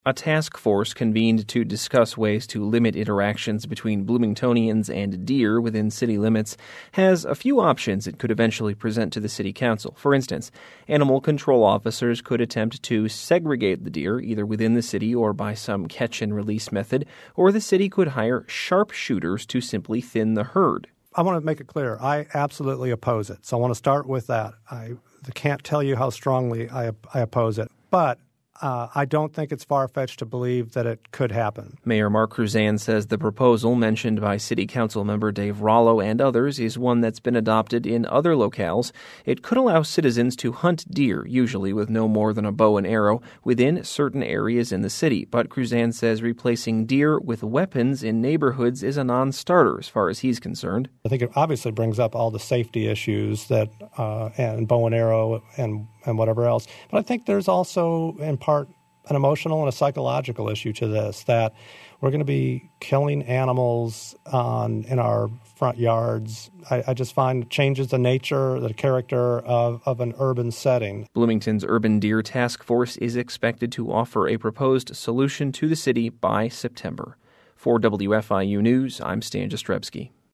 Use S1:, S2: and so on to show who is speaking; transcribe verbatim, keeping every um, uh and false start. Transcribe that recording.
S1: A task force convened to discuss ways to limit interactions between Bloomingtonians and deer within city limits has a few options it could eventually present to the city council. For instance, animal control officers could attempt to segregate the deer either within the city or by some catch-and-release method, or the city could hire sharpshooters to simply thin the herd.
S2: I want to make it clear, I absolutely oppose it. So I want to start with that. I can't tell you how strongly I, I oppose it. But Uh, I don't think it's far-fetched to believe that it could happen.
S1: Mayor Mark Kruzan says the proposal mentioned by City Council member Dave Rollo and others is one that's been adopted in other locales. It could allow citizens to hunt deer, usually with no more than a bow and arrow, within certain areas in the city. But Kruzan says replacing deer with weapons in neighborhoods is a non-starter as far as he's concerned.
S2: I think it obviously brings up all the safety issues that uh, and bow and arrow and and whatever else. But I think there's also, in part, an emotional and a psychological issue to this, that we're going to be killing animals on in our front yards. I, I just find it changes the nature, the character of, of an urban setting.
S1: Bloomington's Urban Deer Task Force is expected to offer a proposed solution to the city by September. For W F I U News, I'm Stan Jastrzebski.